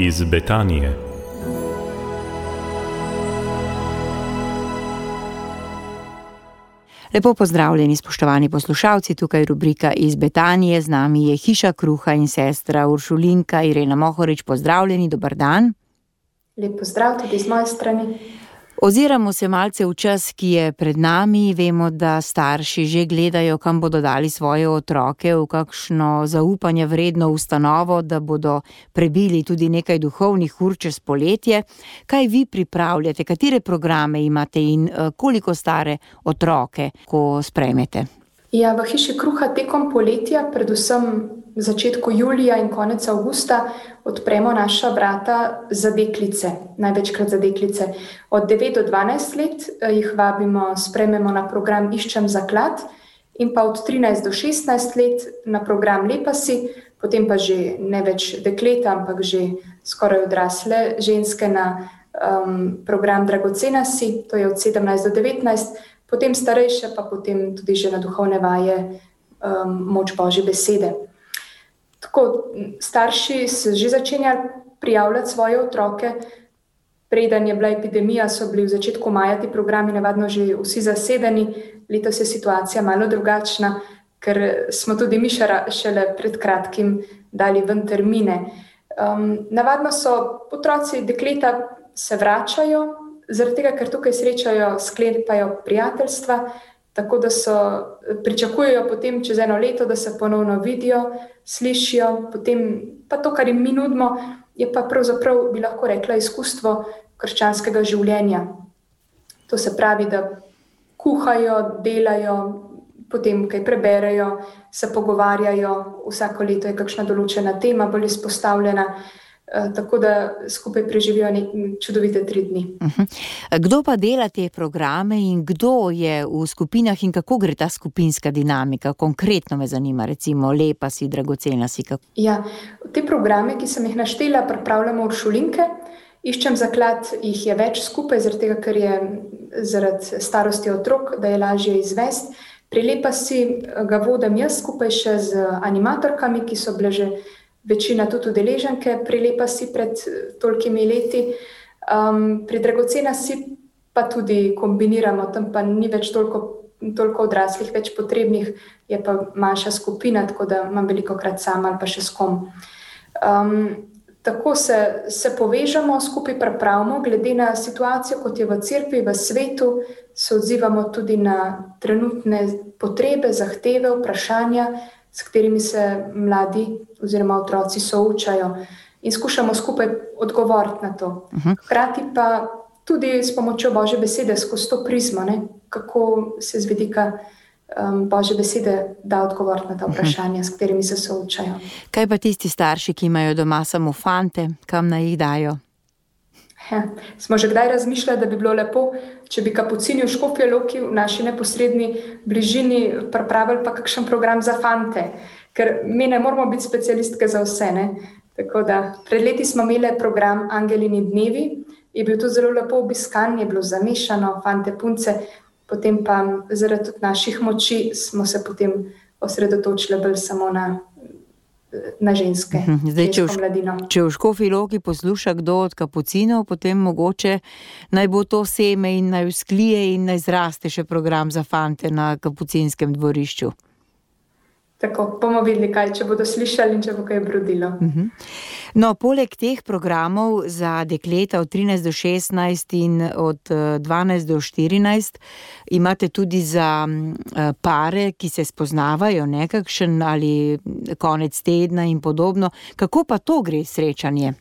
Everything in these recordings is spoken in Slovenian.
iz Betanije. Lepo pozdravljeni, spoštovani poslušalci, tukaj rubrika iz Betanije, z nami je Hiša kruha in sestra Uršulinka Irena Mohorič. Pozdravljeni, dober dan. Lep pozdrav tudi z moje strani. Oziramo se malce v čas, ki je pred nami. Vemo, da starši že gledajo, kam bodo dali svoje otroke, v kakšno zaupanje vredno ustanovo, da bodo prebili tudi nekaj duhovnih ur čez poletje. Kaj vi pripravljate, katere programe imate in koliko stare otroke, ko sprejmete? Ja, v Hiši kruha tekom poletja, predvsem v začetku julija in konec avgusta, odpremo naša vrata za deklice, največkrat za deklice. Od 9 do 12 let jih vabimo, sprejmemo na program Iščem zaklad, in pa od 13 do 16 let na program Lepa si, potem pa že ne več dekleta, ampak že skoraj odrasle ženske na program Dragocena si, to je od 17 do 19, potem starejše pa potem tudi že na duhovne vaje Moč Božje besede. Tako, starši se že začenjali prijavljati svoje otroke. Preden je bila epidemija, so bili v začetku maja ti programi navadno že vsi zasedeni. Letos je situacija malo drugačna, ker smo tudi mi šele pred kratkim dali ven termine. Navadno so otroci, dekleta se vračajo, zaradi tega, ker tukaj srečajo, sklepajo prijateljstva, tako da pričakujejo potem čez eno leto, da se ponovno vidijo, slišijo, potem pa to, kar jim mi nudimo, je pa pravzaprav, bi lahko rekla, izkustvo krščanskega življenja. To se pravi, da kuhajo, delajo, potem kaj preberejo, se pogovarjajo, vsako leto je kakšna določena tema bolj izpostavljena, tako da skupaj preživijo čudovite 3 dni. Kdo pa dela te programe in kdo je v skupinah in kako gre ta skupinska dinamika? Konkretno me zanima, recimo Lepa si, Dragocena si. Ja, te programe, ki sem jih naštela, pripravljamo Uršulinke. Iščem zaklad, jih je več skupaj, zaradi tega, ker je zaradi starosti otrok, da je lažje izvesti. Pri Lepa si ga vodim jaz skupaj še z animatorkami, ki so bile že večina tudi udeleženke pri Lepa si pred tolikimi leti. Pri Dragocena si pa tudi kombiniramo, tam pa ni več toliko odraslih, več potrebnih, je pa manjša skupina, tako da imam velikokrat sama ali pa še s kom. Tako se povežamo, skupaj pripravimo, glede na situacijo, kot je v cerkvi, v svetu, se odzivamo tudi na trenutne potrebe, zahteve, vprašanja, s katerimi se mladi oziroma otroci soočajo, in skušamo skupaj odgovoriti na to. Hkrati pa tudi s pomočjo Božje besede skozi to prizmo, kako se z vidika Božje besede da odgovoriti na ta vprašanja, s katerimi se soočajo. Kaj pa tisti starši, ki imajo doma samo fante, kam naj jih dajo? Smo že kdaj razmišljali, da bi bilo lepo, če bi kapucini v Škofji Loki v naši neposredni bližini pripravili pa kakšen program za fante, ker mi ne moramo biti specialistke za vse. Tako da pred leti smo imeli program Angelini dnevi, je bil tudi zelo lepo obiskan, je bilo zamešano, fante, punce, potem pa zaradi tudi naših moči smo se potem osredotočili bolj samo na ženske. Zdaj, če v Škofji Loki posluša kdo od kapucinov, potem mogoče naj bo to seme in naj vzklije in naj zraste še program za fante na kapucinskem dvorišču. Tako, bomo videli kaj, če bodo slišali in če bo kaj brodilo. No, poleg teh programov za dekleta od 13 do 16 in od 12 do 14 imate tudi za pare, ki se spoznavajo, kakšen ali konec tedna in podobno. Kako pa to gre srečanje?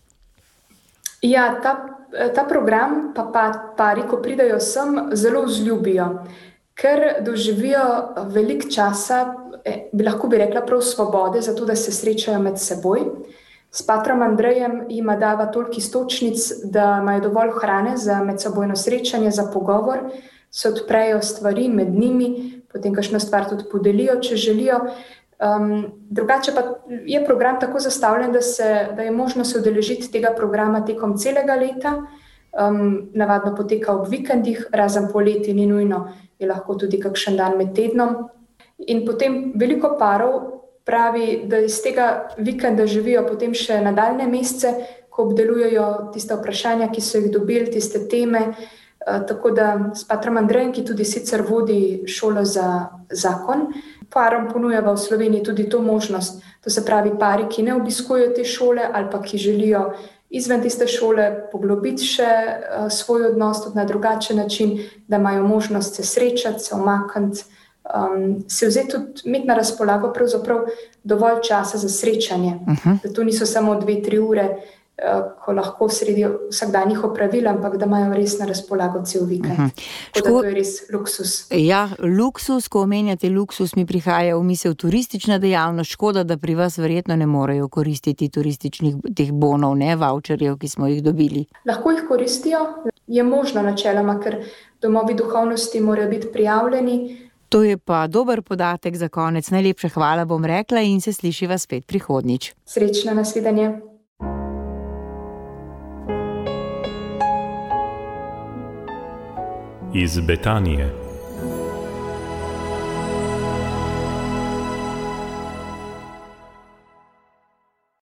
Ja, ta program pa pari, ko pridajo sem, zelo vzljubijo, ker doživijo veliko časa, bi rekla prav svobode, zato da se srečajo med seboj. S patrom Andrejem jima dava toliko iztočnic, da imajo dovolj hrane za medsebojno srečanje, za pogovor, se odprejo stvari med njimi, potem kakšno stvar tudi podelijo, če želijo. Drugače pa je program tako zastavljen, da je možno se udeležiti tega programa tekom celega leta. Navadno poteka ob vikendih, razen poleti ni nujno, je lahko tudi kakšen dan med tednom. In potem veliko parov pravi, da iz tega vikenda živijo potem še nadaljne mesece, ko obdelujejo tiste vprašanja, ki so jih dobili, tiste teme. Tako da s patrom Andrejem, ki tudi sicer vodi šolo za zakon, parom ponujava v Sloveniji tudi to možnost. To se pravi, pari, ki ne obiskujejo te šole ali pa ki želijo izven tiste šole poglobiti še svoj odnos tudi na drugačen način, da imajo možnost se srečati, se omakniti, se vzeti tudi imeti na razpolago pravzaprav dovolj časa za srečanje. Da to niso samo 2-3 ure, ko lahko sredi vsakdanjih opravil, ampak da imajo res na razpolago cel vikend. Tako da to je res luksus. Ja, luksus, ko omenjate luksus, mi prihaja v misel turistična dejavnost. Škoda, da pri vas verjetno ne morejo koristiti turističnih teh bonov, ne, voucherjev, ki smo jih dobili. Lahko jih koristijo, je možno načeloma, ker domovi duhovnosti morajo biti prijavljeni. To je pa dober podatek za konec. Najlepša hvala, bom rekla, in se slišiva spet prihodnjič. Srečno, nasvidenje. Iz Betanije.